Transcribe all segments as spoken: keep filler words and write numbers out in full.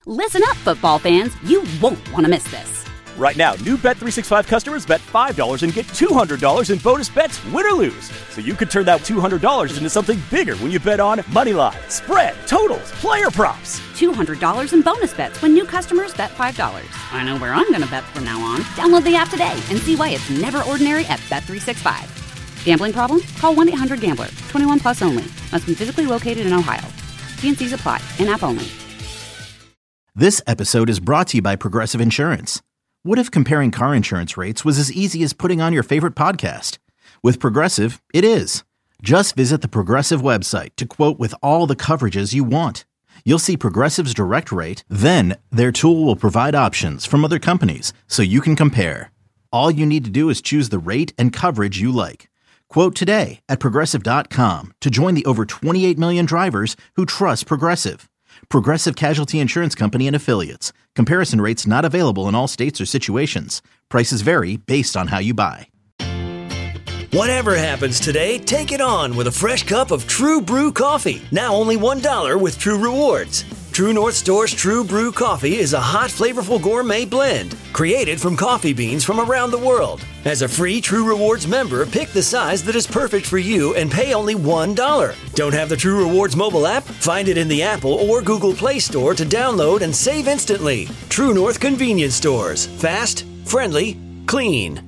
Listen up, football fans. You won't want to miss this. Right now, new Bet three sixty-five customers bet five dollars and get two hundred dollars in bonus bets, win or lose. So you could turn that two hundred dollars into something bigger when you bet on money line, spread, totals, player props. two hundred dollars in bonus bets when new customers bet five dollars. I know where I'm going to bet from now on. Download the app today and see why it's never ordinary at Bet three sixty-five. Gambling problem? Call one eight hundred gambler. twenty-one plus only. Must be physically located in Ohio. T and C's apply. In-app only. This episode is brought to you by Progressive Insurance. What if comparing car insurance rates was as easy as putting on your favorite podcast? With Progressive, it is. Just visit the Progressive website to quote with all the coverages you want. You'll see Progressive's direct rate, then their tool will provide options from other companies so you can compare. All you need to do is choose the rate and coverage you like. Quote today at Progressive dot com to join the over twenty-eight million drivers who trust Progressive. Progressive Casualty Insurance Company and Affiliates. Comparison rates not available in all states or situations. Prices vary based on how you buy. Whatever happens today, take it on with a fresh cup of True Brew coffee. Now only one dollar with True Rewards. True North Store's True Brew coffee is a hot, flavorful gourmet blend created from coffee beans from around the world. As a free True Rewards member, pick the size that is perfect for you and pay only one dollar. Don't have the True Rewards mobile app? Find it in the Apple or Google Play Store to download and save instantly. True North Convenience Stores. Fast, friendly, clean.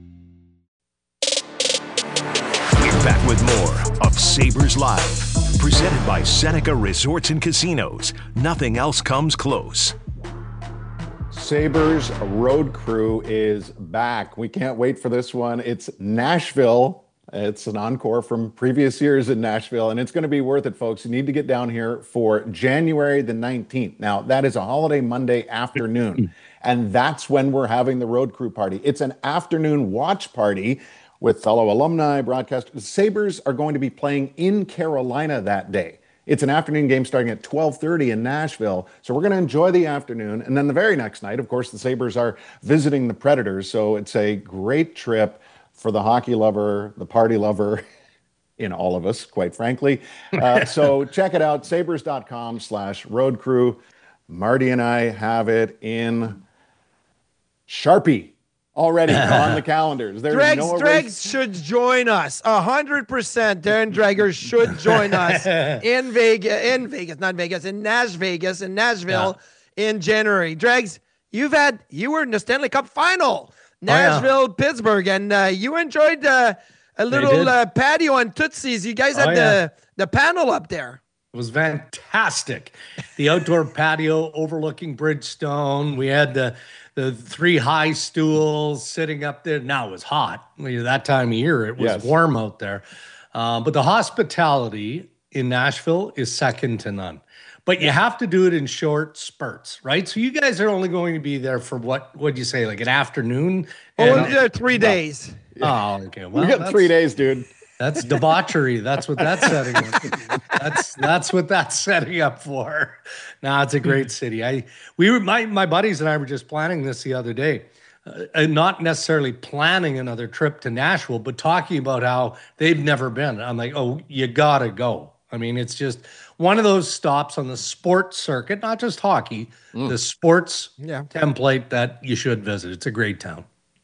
Back with more of Sabres Live, presented by Seneca Resorts and Casinos. Nothing else comes close. Sabres Road Crew is back. We can't wait for this one. It's Nashville. It's an encore from previous years in Nashville, and it's going to be worth it, folks. You need to get down here for January the nineteenth. Now, that is a holiday Monday afternoon, and that's when we're having the Road Crew party. It's an afternoon watch party with fellow alumni, broadcasters. Sabres are going to be playing in Carolina that day. It's an afternoon game starting at twelve thirty in Nashville. So we're going to enjoy the afternoon. And then the very next night, of course, the Sabres are visiting the Predators. So it's a great trip for the hockey lover, the party lover, in all of us, quite frankly. Uh, so check it out, sabres.com slash road crew. Marty and I have it in Sharpie already on the calendars. There's Dregs, no Dregs should join us. A hundred percent. Darren Dreger should join us in Vegas, in Vegas, not Vegas, in Nash Vegas, in Nashville yeah. in January. Dregs, you've had, you were in the Stanley Cup final, Nashville, oh, yeah. Pittsburgh, and uh, you enjoyed uh, a little uh, patio on Tootsie's. You guys had oh, yeah. the, the panel up there. It was fantastic. The outdoor patio overlooking Bridgestone. We had the the three high stools sitting up there. Now it was hot. That time of year, it was yes. warm out there. Uh, but the hospitality in Nashville is second to none. But you have to do it in short spurts, right? So you guys are only going to be there for what, what'd you say, like an afternoon? Oh, and, uh, three days. Oh, okay. Well, you got three days, dude. That's debauchery. That's what that's setting up. That's that's what that's setting up for. Now it's a great city. I we were my my buddies and I were just planning this the other day, uh, not necessarily planning another trip to Nashville, but talking about how they've never been. I'm like, oh, you gotta go. I mean, it's just one of those stops on the sports circuit, not just hockey, mm. the sports yeah. template that you should visit. It's a great town.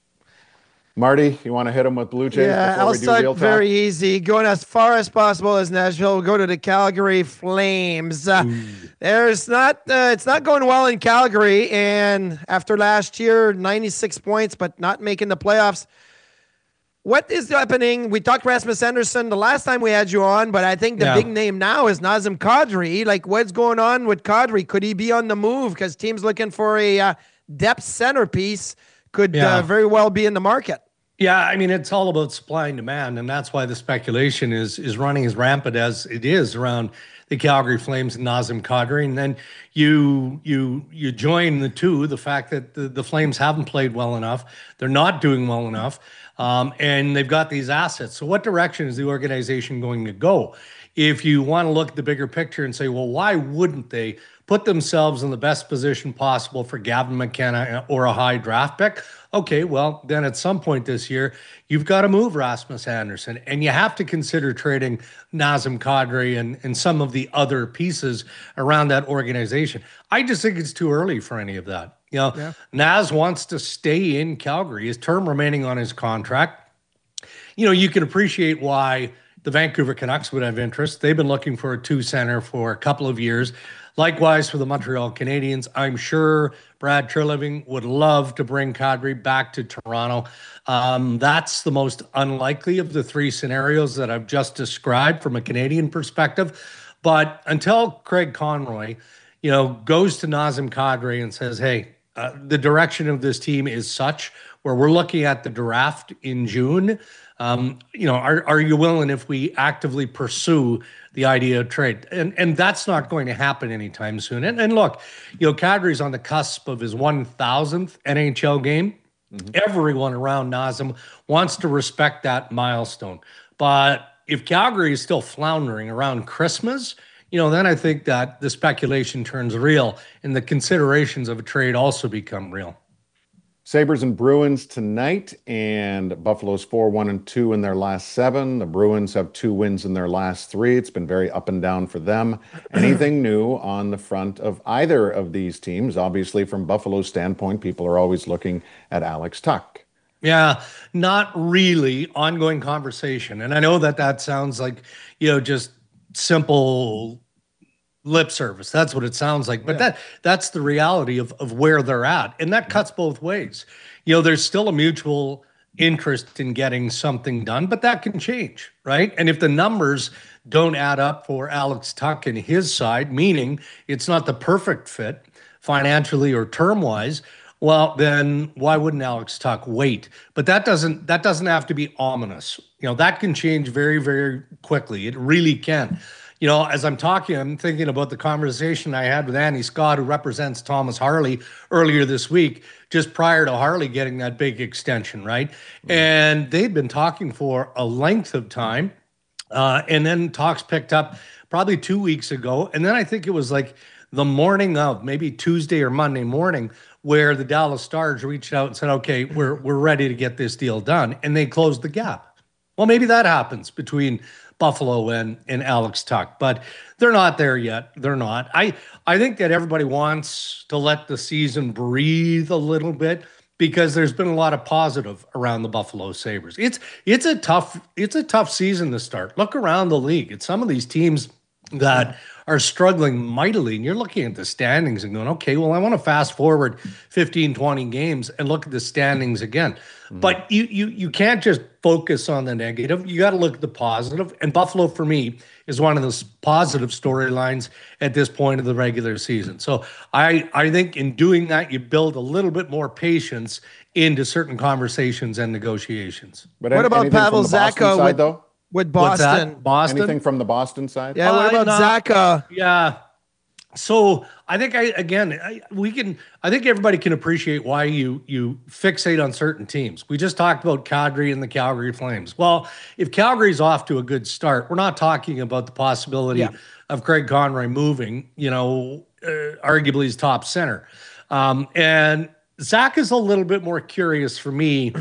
Marty, you want to hit them with Blue Jays yeah, before I'll we do start real talk? Very easy. Going as far as possible as Nashville. We'll go to the Calgary Flames. Uh, there's not, uh, it's not going well in Calgary, and after last year, ninety-six points, but not making the playoffs. What is happening? We talked Rasmus Anderson the last time we had you on, but I think the yeah. big name now is Nazem Kadri. Like, what's going on with Kadri? Could he be on the move? Because teams looking for a uh, depth centerpiece could yeah. uh, very well be in the market. Yeah, I mean, it's all about supply and demand, and that's why the speculation is is running as rampant as it is around the Calgary Flames and Nazem Kadri. And then you you you join the two, the fact that the, the Flames haven't played well enough, they're not doing well enough, um, and they've got these assets. So what direction is the organization going to go? if you want to look at the bigger picture and say, well, why wouldn't they put themselves in the best position possible for Gavin McKenna or a high draft pick? Okay, well, then at some point this year, you've got to move Rasmus Andersson, and you have to consider trading Nazem Kadri and, and some of the other pieces around that organization. I just think it's too early for any of that. You know, yeah. Naz wants to stay in Calgary, his term remaining on his contract. You know, you can appreciate why the Vancouver Canucks would have interest. They've been looking for a two center for a couple of years. Likewise for the Montreal Canadiens, I'm sure Brad Treliving would love to bring Kadri back to Toronto. Um, that's the most unlikely of the three scenarios that I've just described from a Canadian perspective. But until Craig Conroy, you know, goes to Nazem Kadri and says, hey, uh, the direction of this team is such where we're looking at the draft in June. Um, you know, are, are you willing if we actively pursue the idea of trade? And and that's not going to happen anytime soon. And, and look, you know, Kadri's on the cusp of his one thousandth N H L game. Mm-hmm. Everyone around Nazem wants to respect that milestone. But if Calgary is still floundering around Christmas, you know, then I think that the speculation turns real and the considerations of a trade also become real. Sabres and Bruins tonight, and Buffalo's four one and two in their last seven. The Bruins have two wins in their last three. It's been very up and down for them. Anything new on the front of either of these teams? Obviously, from Buffalo's standpoint, people are always looking at Alex Tuch. Yeah, not really ongoing conversation. And I know that that sounds like, you know, just simple lip service. That's what it sounds like. But yeah. that that's the reality of, of where they're at. And that cuts both ways. You know, there's still a mutual interest in getting something done, but that can change, right? And if the numbers don't add up for Alex Tuch and his side, meaning it's not the perfect fit financially or term-wise, well, then why wouldn't Alex Tuch wait? But that doesn't that doesn't have to be ominous. You know, that can change very, very quickly. It really can. You know, as I'm talking, I'm thinking about the conversation I had with Andy Scott, who represents Thomas Harley, earlier this week, just prior to Harley getting that big extension, right? Mm-hmm. And they'd been talking for a length of time. Uh, and then talks picked up probably two weeks ago. And then I think it was like the morning of, maybe Tuesday or Monday morning, where the Dallas Stars reached out and said, okay, we're we're ready to get this deal done. And they closed the gap. Well, maybe that happens between Buffalo and, and Alex Tuch, but they're not there yet. They're not. I, I think that everybody wants to let the season breathe a little bit because there's been a lot of positive around the Buffalo Sabres. It's it's a tough it's a tough season to start. Look around the league at some of these teams that are struggling mightily, and you're looking at the standings and going, okay, well, I want to fast forward fifteen, twenty games and look at the standings again. Mm-hmm. But you you you can't just focus on the negative. You got to look at the positive. And Buffalo, for me, is one of those positive storylines at this point of the regular season. So I, I think in doing that, you build a little bit more patience into certain conversations and negotiations. But what about Pavel Zacha side, with, though? with Boston? Boston? Anything from the Boston side? Yeah, what about uh, Zacha? Yeah. So I think I again I, we can I think everybody can appreciate why you you fixate on certain teams. We just talked about Kadri and the Calgary Flames. Well, if Calgary's off to a good start, we're not talking about the possibility yeah. of Craig Conroy moving, you know, uh, arguably his top center. Um, and Zach is a little bit more curious for me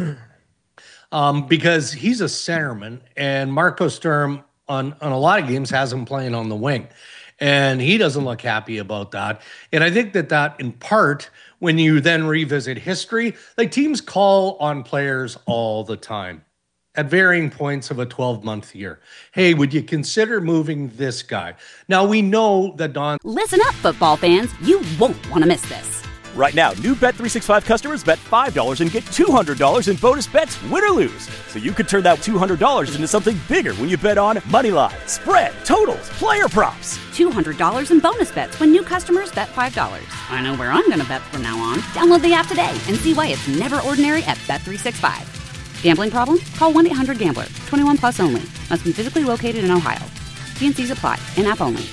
um, because he's a centerman, and Marco Sturm on on a lot of games has him playing on the wing. And he doesn't look happy about that. And I think that that, in part, when you then revisit history, like teams call on players all the time at varying points of a twelve-month year. Hey, would you consider moving this guy? Now, we know that Don... Listen up, football fans. You won't want to miss this. Right now, new Bet three sixty-five customers bet five dollars and get two hundred dollars in bonus bets, win or lose. So you could turn that two hundred dollars into something bigger when you bet on moneyline, spread, totals, player props. two hundred dollars in bonus bets when new customers bet five dollars. I know where I'm going to bet from now on. Download the app today and see why it's never ordinary at Bet three sixty-five. Gambling problem? Call one eight hundred gambler. twenty-one plus only. Must be physically located in Ohio. T and C's apply. In-app only.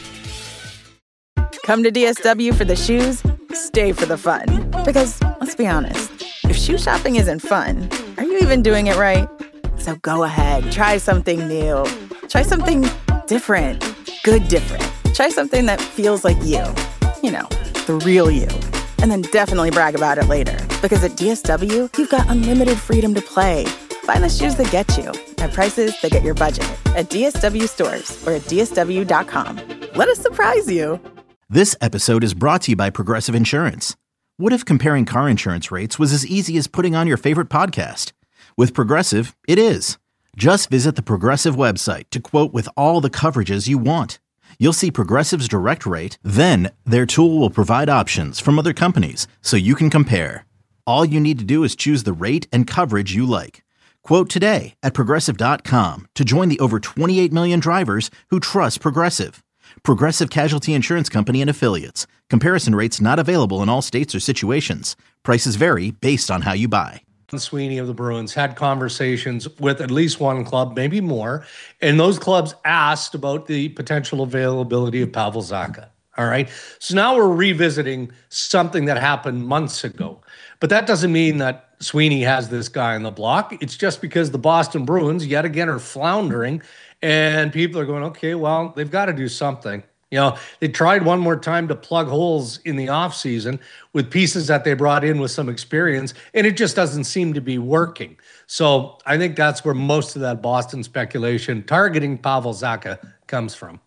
Come to D S W for the shoes, stay for the fun. Because, let's be honest, if shoe shopping isn't fun, are you even doing it right? So go ahead, try something new. Try something different. good different. Try something that feels like you. You know, the real you. And then definitely brag about it later. Because at D S W, you've got unlimited freedom to play. Find the shoes that get you at prices that get your budget at D S W stores or at D S W dot com. Let us surprise you. This episode is brought to you by Progressive Insurance. What if comparing car insurance rates was as easy as putting on your favorite podcast? With Progressive, it is. Just visit the Progressive website to quote with all the coverages you want. You'll see Progressive's direct rate, then their tool will provide options from other companies so you can compare. All you need to do is choose the rate and coverage you like. Quote today at Progressive dot com to join the over twenty-eight million drivers who trust Progressive. Progressive Casualty Insurance Company and Affiliates. Comparison rates not available in all states or situations. Prices vary based on how you buy. Sweeney of the Bruins had conversations with at least one club, maybe more, and those clubs asked about the potential availability of Pavel Zacha. All right. So now we're revisiting something that happened months ago. But that doesn't mean that Sweeney has this guy on the block. It's just because the Boston Bruins, yet again, are floundering, and people are going, okay, well, they've got to do something. You know, they tried one more time to plug holes in the offseason with pieces that they brought in with some experience, and it just doesn't seem to be working. So I think that's where most of that Boston speculation targeting Pavel Zacha comes from.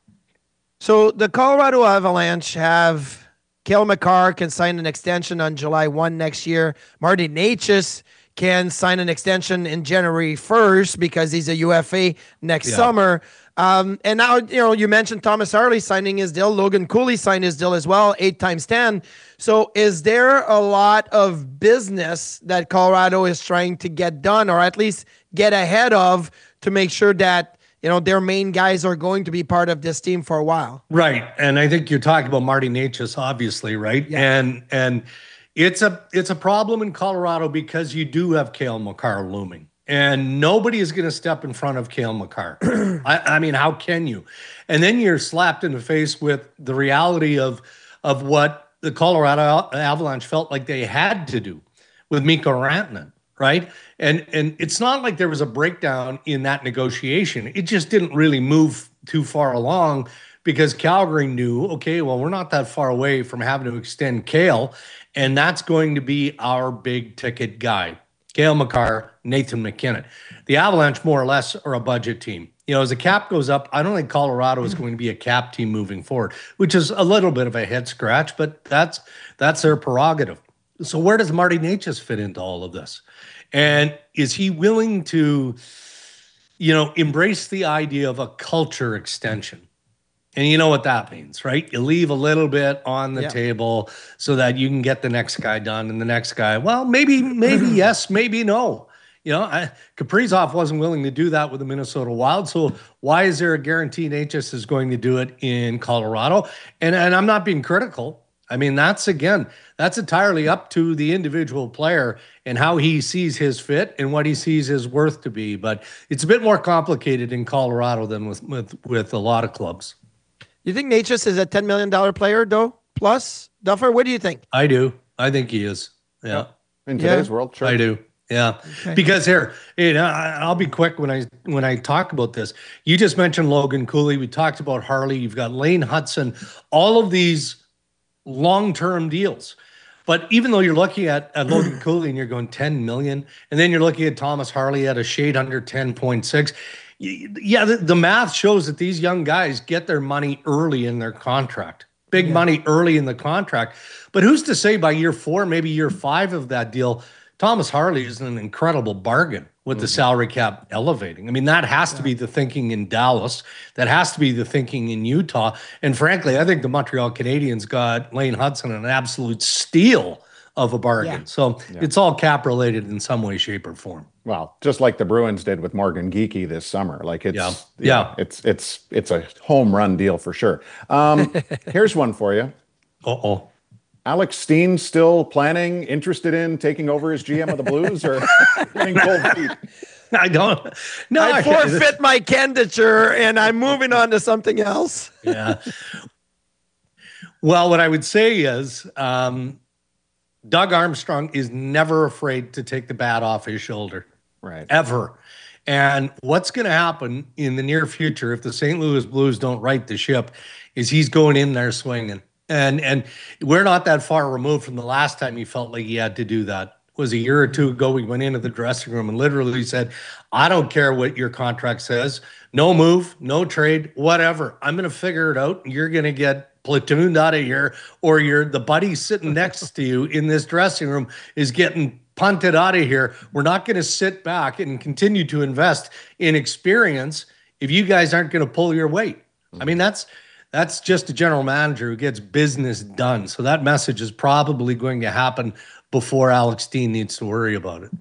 So the Colorado Avalanche have Cale Makar can sign an extension on July first next year. Marty Necas can sign an extension in January first because he's a U F A next yeah. summer. Um, and now, you know, you mentioned Thomas Harley signing his deal. Logan Cooley signed his deal as well, eight times ten. So is there a lot of business that Colorado is trying to get done, or at least get ahead of, to make sure that, you know, their main guys are going to be part of this team for a while? Right. And I think you're talking about Marty Necas, obviously, right? Yeah. And and it's a it's a problem in Colorado because you do have Cale Makar looming. And nobody is going to step in front of Cale Makar. I, I mean, how can you? And then you're slapped in the face with the reality of of what the Colorado Avalanche felt like they had to do with Mikko Rantanen, right? And and it's not like there was a breakdown in that negotiation. It just didn't really move too far along because Calgary knew, okay, well, we're not that far away from having to extend Cale, and that's going to be our big ticket guy. Cale Makar, Nathan MacKinnon. The Avalanche, more or less, are a budget team. You know, as the cap goes up, I don't think Colorado is going to be a cap team moving forward, which is a little bit of a head scratch, but that's that's their prerogative. So where does Marty Necas fit into all of this? And is he willing to, you know, embrace the idea of a culture extension? And you know what that means, right? You leave a little bit on the yeah. table so that you can get the next guy done, and the next guy, well, maybe, maybe yes, maybe no. You know, I, Kaprizov wasn't willing to do that with the Minnesota Wild. So why is there a guarantee Necas is going to do it in Colorado? And and I'm not being critical. I mean, that's, again, that's entirely up to the individual player and how he sees his fit and what he sees his worth to be. But it's a bit more complicated in Colorado than with with, with a lot of clubs. You think Necas is a ten million dollars player, though? Plus, Duffer, what do you think? I do. I think he is. Yeah. In today's yeah. world, sure. I do. Yeah. Okay. Because here, you know, I'll be quick when I when I talk about this. You just mentioned Logan Cooley. We talked about Harley. You've got Lane Hudson. All of these long-term deals. But even though you're looking at, at Logan Cooley and you're going ten million dollars, and then you're looking at Thomas Harley at a shade under ten point six, yeah, the, the math shows that these young guys get their money early in their contract. Big yeah. money early in the contract. But who's to say by year four, maybe year five of that deal, Thomas Harley is an incredible bargain with mm-hmm. the salary cap elevating. I mean, that has yeah. to be the thinking in Dallas. That has to be the thinking in Utah. And frankly, I think the Montreal Canadiens got Lane Hudson an absolute steal of a bargain. Yeah. So yeah. it's all cap related in some way, shape, or form. Well, just like the Bruins did with Morgan Geekie this summer. Like it's, yeah, yeah, yeah. it's, it's, it's a home run deal for sure. Um, here's one for you. Uh-oh. Alex Steen still planning, interested in taking over as G M of the Blues, or getting cold feet? I don't. No, I forfeit my candidature and I'm moving on to something else. Yeah. Well, what I would say is, um, Doug Armstrong is never afraid to take the bat off his shoulder. Right. Ever. And what's going to happen in the near future if the Saint Louis Blues don't right the ship is he's going in there swinging. And and we're not that far removed from the last time he felt like he had to do that. It was a year or two ago. We went into the dressing room and literally said, I don't care what your contract says. No move, no trade, whatever. I'm going to figure it out. You're going to get platooned out of here, or you're the buddy sitting next to you in this dressing room is getting punted out of here. We're not going to sit back and continue to invest in experience if you guys aren't going to pull your weight. I mean, that's that's just a general manager who gets business done. So that message is probably going to happen before Alex Steen needs to worry about it.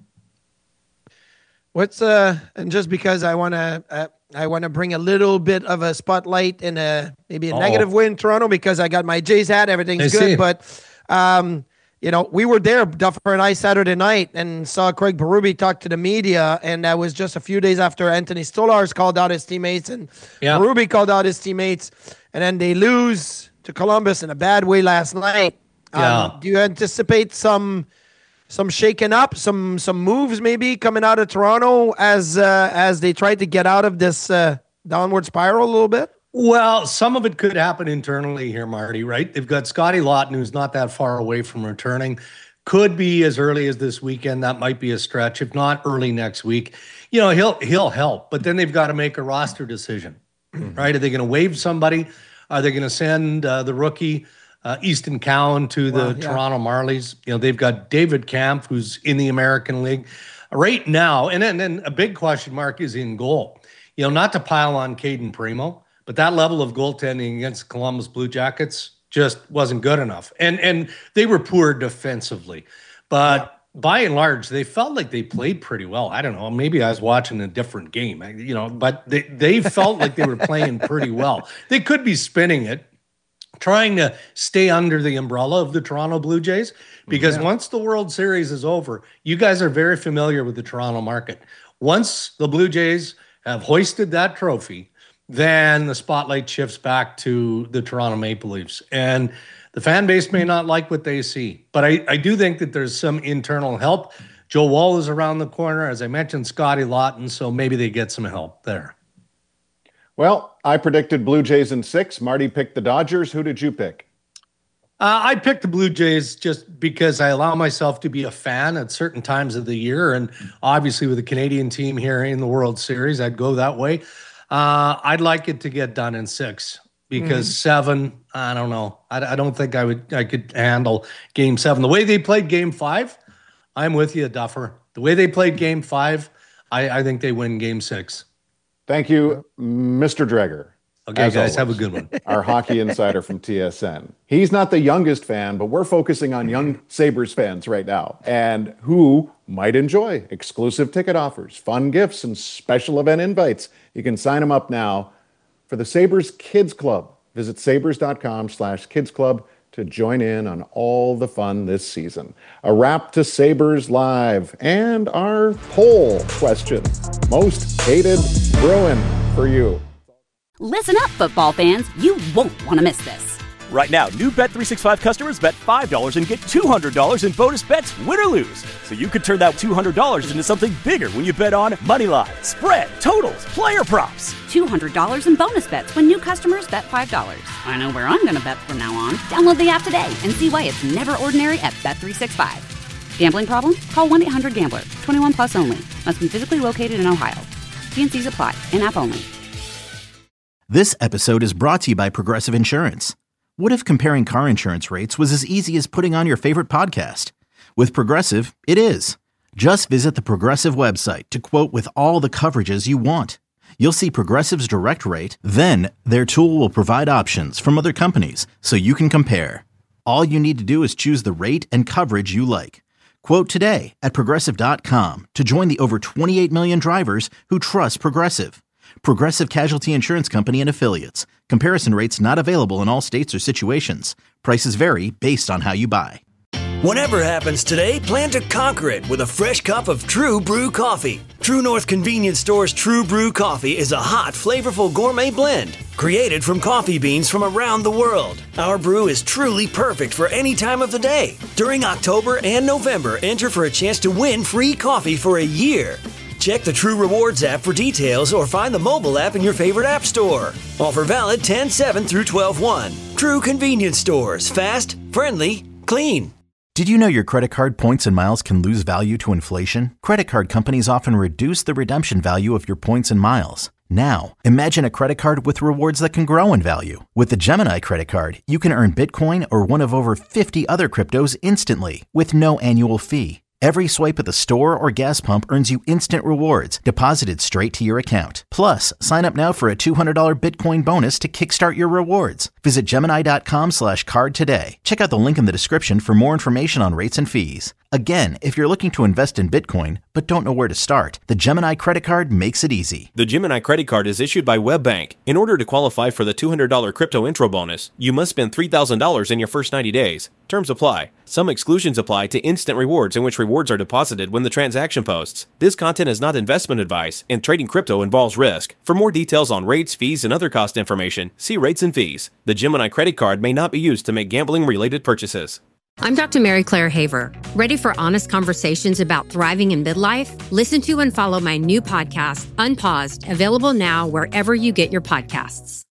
What's uh, and just because I want to, uh, I want to bring a little bit of a spotlight and a maybe a Uh-oh. negative win, Toronto, because I got my Jays hat, everything's I good, see. but um. You know, we were there, Duffer and I, Saturday night, and saw Craig Berube talk to the media, and that was just a few days after Anthony Stolarz called out his teammates, and yeah. Berube called out his teammates, and then they lose to Columbus in a bad way last night. Yeah. Um, do you anticipate some some shaking up, some some moves maybe coming out of Toronto as uh, as they try to get out of this uh, downward spiral a little bit? Well, some of it could happen internally here, Marty, right? They've got Scotty Lawton, who's not that far away from returning. Could be as early as this weekend. That might be a stretch. If not, early next week. You know, he'll he'll help. But then they've got to make a roster decision, mm-hmm. right? Are they going to waive somebody? Are they going to send uh, the rookie uh, Easton Cowan to the well, yeah. Toronto Marlies? You know, they've got David Kampf, who's in the American League. Right now, and then, then a big question mark is in goal. You know, not to pile on Caden Primo, but that level of goaltending against Columbus Blue Jackets just wasn't good enough. And and they were poor defensively. But yeah. by and large, they felt like they played pretty well. I don't know. Maybe I was watching a different game, you know, but they, they felt like they were playing pretty well. They could be spinning it, trying to stay under the umbrella of the Toronto Blue Jays, because yeah. once the World Series is over, you guys are very familiar with the Toronto market. Once the Blue Jays have hoisted that trophy, then the spotlight shifts back to the Toronto Maple Leafs. And the fan base may not like what they see, but I, I do think that there's some internal help. Joe Woll is around the corner. As I mentioned, Scotty Lawton, so maybe they get some help there. Well, I predicted Blue Jays in six. Marty picked the Dodgers. Who did you pick? Uh, I picked the Blue Jays just because I allow myself to be a fan at certain times of the year. And obviously with the Canadian team here in the World Series, I'd go that way. Uh, I'd like it to get done in six because mm. seven, I don't know. I, I don't think I would. I could handle game seven. The way they played game five, I'm with you, Duffer. The way they played game five, I, I think they win game six. Thank you, Mister Dreger. Okay, guys, always, have a good one. Our hockey insider from T S N. He's not the youngest fan, but we're focusing on young Sabres fans right now and who might enjoy exclusive ticket offers, fun gifts, and special event invites. You can sign them up now for the Sabres Kids Club. Visit sabres.com slash kids club to join in on all the fun this season. A wrap to Sabres Live and our poll question. Most hated Bruin for you. Listen up, football fans. You won't want to miss this. Right now, new Bet three sixty-five customers bet five dollars and get two hundred dollars in bonus bets, win or lose. So you could turn that two hundred dollars into something bigger when you bet on money line, spread, totals, player props. two hundred dollars in bonus bets when new customers bet five dollars. I know where I'm going to bet from now on. Download the app today and see why it's never ordinary at Bet three sixty-five. Gambling problem? Call one eight hundred gambler. twenty-one plus only. Must be physically located in Ohio. T and C's apply. In-app only. This episode is brought to you by Progressive Insurance. What if comparing car insurance rates was as easy as putting on your favorite podcast? With Progressive, it is. Just visit the Progressive website to quote with all the coverages you want. You'll see Progressive's direct rate, then their tool will provide options from other companies so you can compare. All you need to do is choose the rate and coverage you like. Quote today at Progressive dot com to join the over twenty-eight million drivers who trust Progressive. Progressive Casualty Insurance Company and Affiliates. Comparison rates not available in all states or situations. Prices vary based on how you buy. Whatever happens today, plan to conquer it with a fresh cup of True Brew coffee. True North Convenience Store's True Brew coffee is a hot, flavorful gourmet blend created from coffee beans from around the world. Our brew is truly perfect for any time of the day. During October and November, enter for a chance to win free coffee for a year. Check the True Rewards app for details or find the mobile app in your favorite app store. Offer valid ten seven through twelve one. True convenience stores. Fast, friendly, clean. Did you know your credit card points and miles can lose value to inflation? Credit card companies often reduce the redemption value of your points and miles. Now, imagine a credit card with rewards that can grow in value. With the Gemini credit card, you can earn Bitcoin or one of over fifty other cryptos instantly with no annual fee. Every swipe at the store or gas pump earns you instant rewards deposited straight to your account. Plus, sign up now for a two hundred dollars Bitcoin bonus to kickstart your rewards. Visit Gemini.com slash card today. Check out the link in the description for more information on rates and fees. Again, if you're looking to invest in Bitcoin but don't know where to start, the Gemini credit card makes it easy. The Gemini credit card is issued by WebBank. In order to qualify for the two hundred dollars crypto intro bonus, you must spend three thousand dollars in your first ninety days. Terms apply. Some exclusions apply to instant rewards, in which rewards are deposited when the transaction posts. This content is not investment advice, and trading crypto involves risk. For more details on rates, fees, and other cost information, see rates and fees. The Gemini credit card may not be used to make gambling-related purchases. I'm Doctor Mary Claire Haver. Ready for honest conversations about thriving in midlife? Listen to and follow my new podcast, Unpaused, available now wherever you get your podcasts.